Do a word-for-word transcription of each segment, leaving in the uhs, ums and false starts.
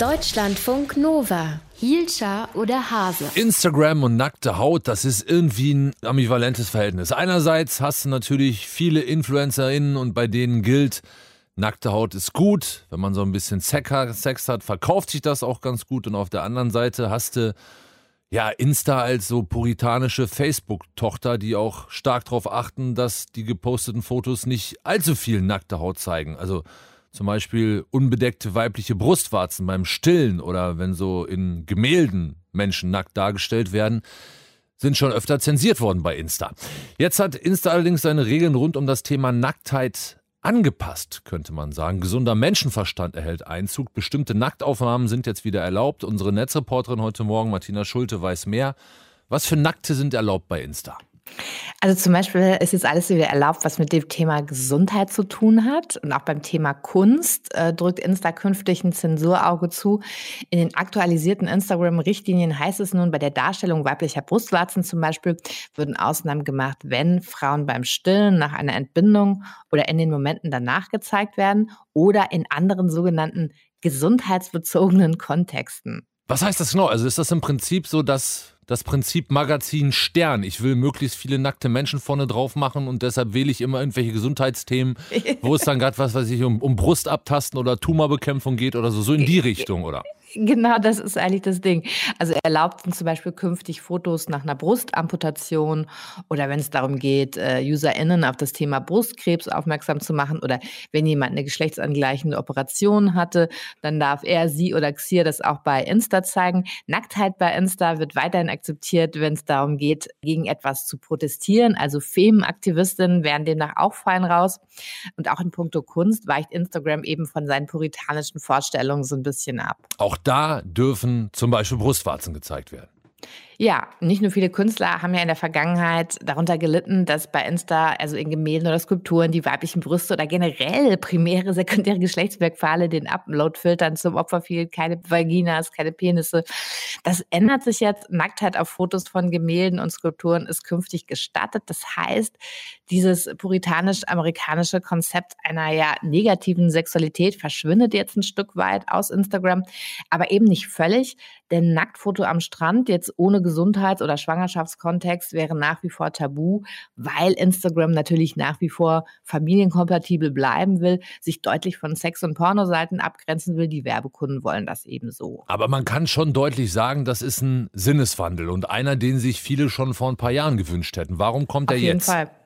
Deutschlandfunk Nova. Hielscher oder Hase? Instagram und nackte Haut, das ist irgendwie ein ambivalentes Verhältnis. Einerseits hast du natürlich viele InfluencerInnen und bei denen gilt, nackte Haut ist gut. Wenn man so ein bisschen Sex hat, verkauft sich das auch ganz gut. Und auf der anderen Seite hast du ja Insta als so puritanische Facebook-Tochter, die auch stark darauf achten, dass die geposteten Fotos nicht allzu viel nackte Haut zeigen. Also zum Beispiel unbedeckte weibliche Brustwarzen beim Stillen oder wenn so in Gemälden Menschen nackt dargestellt werden, sind schon öfter zensiert worden bei Insta. Jetzt hat Insta allerdings seine Regeln rund um das Thema Nacktheit angepasst, könnte man sagen. Gesunder Menschenverstand erhält Einzug. Bestimmte Nacktaufnahmen sind jetzt wieder erlaubt. Unsere Netzreporterin heute Morgen, Martina Schulte, weiß mehr. Was für Nackte sind erlaubt bei Insta? Also zum Beispiel ist jetzt alles wieder erlaubt, was mit dem Thema Gesundheit zu tun hat. Und auch beim Thema Kunst äh, drückt Insta künftig ein Zensurauge zu. In den aktualisierten Instagram-Richtlinien heißt es nun, bei der Darstellung weiblicher Brustwarzen zum Beispiel würden Ausnahmen gemacht, wenn Frauen beim Stillen nach einer Entbindung oder in den Momenten danach gezeigt werden oder in anderen sogenannten gesundheitsbezogenen Kontexten. Was heißt das genau? Also ist das im Prinzip so, dass das Prinzip Magazin Stern, ich will möglichst viele nackte Menschen vorne drauf machen und deshalb wähle ich immer irgendwelche Gesundheitsthemen, wo es dann gerade, was weiß ich, um, um Brustabtasten oder Tumorbekämpfung geht oder so, so in die Richtung, oder? Genau, das ist eigentlich das Ding. Also erlaubt zum Beispiel künftig Fotos nach einer Brustamputation oder wenn es darum geht, UserInnen auf das Thema Brustkrebs aufmerksam zu machen oder wenn jemand eine geschlechtsangleichende Operation hatte, dann darf er, sie oder Xier das auch bei Insta zeigen. Nacktheit bei Insta wird weiterhin akzeptiert, wenn es darum geht, gegen etwas zu protestieren. Also Femenaktivistinnen werden demnach auch fein raus. Und auch in puncto Kunst weicht Instagram eben von seinen puritanischen Vorstellungen so ein bisschen ab. Auch da dürfen zum Beispiel Brustwarzen gezeigt werden. Ja, nicht nur viele Künstler haben ja in der Vergangenheit darunter gelitten, dass bei Insta, also in Gemälden oder Skulpturen, die weiblichen Brüste oder generell primäre, sekundäre Geschlechtsmerkmale den Upload-Filtern zum Opfer fielen. Keine Vaginas, keine Penisse. Das ändert sich jetzt. Nacktheit auf Fotos von Gemälden und Skulpturen ist künftig gestattet. Das heißt, dieses puritanisch-amerikanische Konzept einer ja negativen Sexualität verschwindet jetzt ein Stück weit aus Instagram, aber eben nicht völlig, denn Nacktfoto am Strand jetzt ohne Gesundheits- oder Schwangerschaftskontext wäre nach wie vor tabu, weil Instagram natürlich nach wie vor familienkompatibel bleiben will, sich deutlich von Sex- und Pornoseiten abgrenzen will. Die Werbekunden wollen das eben so. Aber man kann schon deutlich sagen, das ist ein Sinneswandel und einer, den sich viele schon vor ein paar Jahren gewünscht hätten. Warum kommt er jetzt? Auf jeden Fall.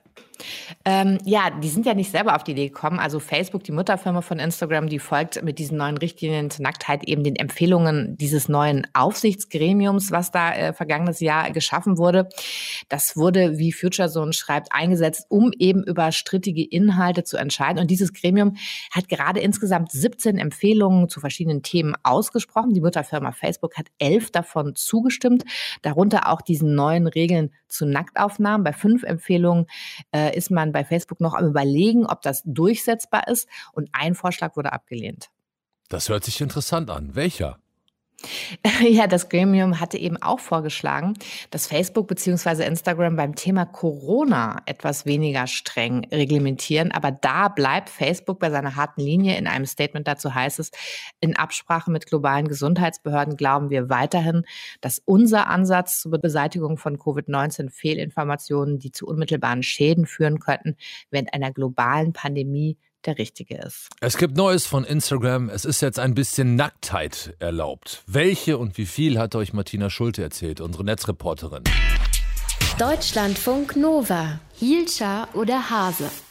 Ähm, ja, die sind ja nicht selber auf die Idee gekommen. Also Facebook, die Mutterfirma von Instagram, die folgt mit diesen neuen Richtlinien zur Nacktheit eben den Empfehlungen dieses neuen Aufsichtsgremiums, was da äh, vergangenes Jahr geschaffen wurde. Das wurde, wie FutureZone schreibt, eingesetzt, um eben über strittige Inhalte zu entscheiden. Und dieses Gremium hat gerade insgesamt siebzehn Empfehlungen zu verschiedenen Themen ausgesprochen. Die Mutterfirma Facebook hat elf davon zugestimmt, darunter auch diesen neuen Regeln zu Nacktaufnahmen. Bei fünf Empfehlungen äh, ist man bei Facebook noch am Überlegen, ob das durchsetzbar ist. Und ein Vorschlag wurde abgelehnt. Das hört sich interessant an. Welcher? Ja, das Gremium hatte eben auch vorgeschlagen, dass Facebook bzw. Instagram beim Thema Corona etwas weniger streng reglementieren. Aber da bleibt Facebook bei seiner harten Linie. In einem Statement dazu heißt es, in Absprache mit globalen Gesundheitsbehörden glauben wir weiterhin, dass unser Ansatz zur Beseitigung von Covid neunzehn Fehlinformationen, die zu unmittelbaren Schäden führen könnten, während einer globalen Pandemie der richtige ist. Es gibt Neues von Instagram. Es ist jetzt ein bisschen Nacktheit erlaubt. Welche und wie viel hat euch Martina Schulte erzählt, unsere Netzreporterin? Deutschlandfunk Nova. Hielscher oder Hase?